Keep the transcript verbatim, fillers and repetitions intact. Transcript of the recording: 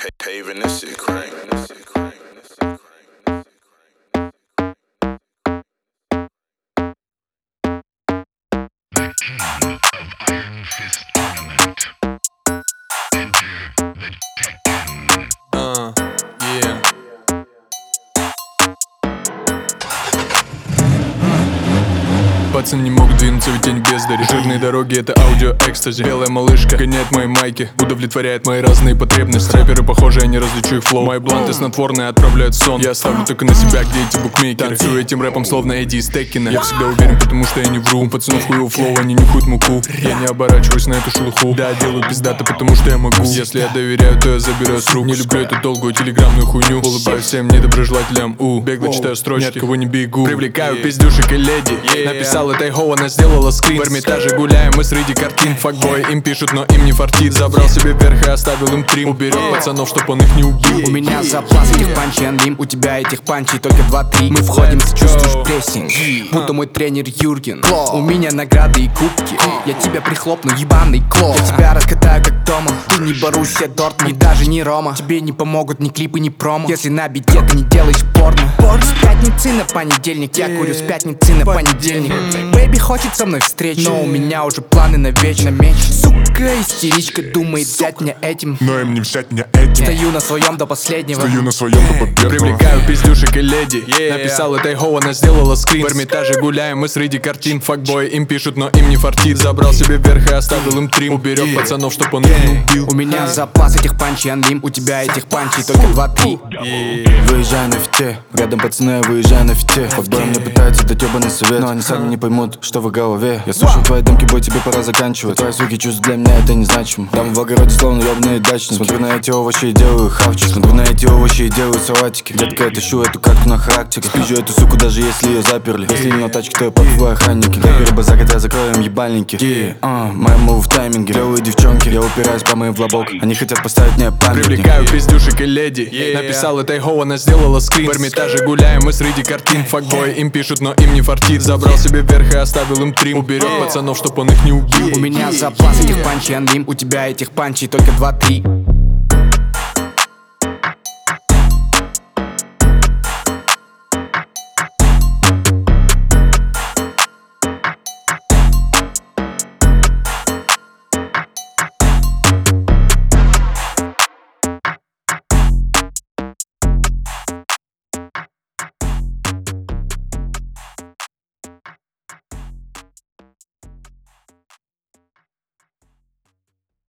Paving this shit crank. The king of Iron Fist Tournament. Enter the Tekken. Uh, yeah. Пацаны не могут двинуться, ведь я не бездарь. Жирные дороги — это аудио экстази. Белая малышка гоняет мои майки, удовлетворяет мои разные потребности. Рэперы похожи, я не различу их флоу. Мои бланты снотворные отправляют сон. Я ставлю только на себя, где эти букмекеры. Танцую этим рэпом, словно Эдди из Теккена. Я всегда уверен, потому что я не вру. У пацанов хуёвый флоу, они нюхают муку. Я не оборачиваюсь на эту шелуху. Да, делаю пиздато, потому что я могу. Если я доверяю, то я заберу с рук. Не люблю эту долгую телеграммную хуйню. Улыбаюсь всем недоброжелателям. У, бегло читаю строчки, ни от кого не бегу. Привлекаю пиздюшек и леди. Написал этой Хоу, она сделала скрин. В Эрмитаже гуляем мы среди картин. Факбой им пишут, но им не фартит. Забрал себе вверх и оставил им трим. Уберет пацанов, чтоб он их не убил. У меня запас этих панчей анлим. У тебя этих панчей только два-три. Мы входим, ты чувствуешь прессинг, будто мой тренер Юрген. У меня награды и кубки. Я тебя прихлопну, ебаный клоун. Я тебя раскатаю как дома. Ты не Боруссия Дортмунд, даже не Рома. Тебе не помогут ни клипы, ни промо, если на бите ты не делаешь порно. С пятницы на понедельник. Я курю с пятницы на понедельник. Бэйби хочет со мной встреч, но у меня уже планы на вечер. Сука, истеричка думает взять меня этим, но им не взять меня этим. Стою на своем до последнего. Стою на своем до победного. Привлекаю пиздюшек и леди. yeah. Написал этой Хоу, она сделала скрин. В Эрмитаже гуляем мы среди картин. Факбой им пишут, но им не фартит. Забрал себе вверх и оставил им трим. Уберет yeah. пацанов, чтоб он их не убил. У меня запас этих панчей анлим. У тебя этих панчей только два-три. yeah. Выезжаю на фите, рядом пацаны, я выезжаю на фите. Факбой мне пытаются дать ебаный совет, но они сами не поймут, что в голове. Я слушал твои думки, бой, тебе пора заканчивать. Твои суки чувств для меня это незначимо. Там в огороде словно ёбаные дачники. Смотрю на эти овощи и делаю хавчик. Смотрю на эти овощи и делаю салатики. Детка, я тащу эту катку на характер. Спижу эту суку, даже если ее заперли. Если не на тачке, то я под твои охранники. Рэперы базарят, я закрою им ебальники. yeah. uh, Мои мувы в тайминге. Белые девчонки, я упираюсь по моим в лобок. Они хотят поставить мне памятник. Привлекаю пиздюшек и леди. yeah. Написал этой Хоу, она сделала скрин. В Эрмитаже гуляем мы среди картин. Факбой им пишут, но им не фартит. Забрал себе вверх и оставил им трим. Уберет пацанов, чтоб он их не убил. У меня запас этих панчей анлим. У тебя этих панчей только два-три.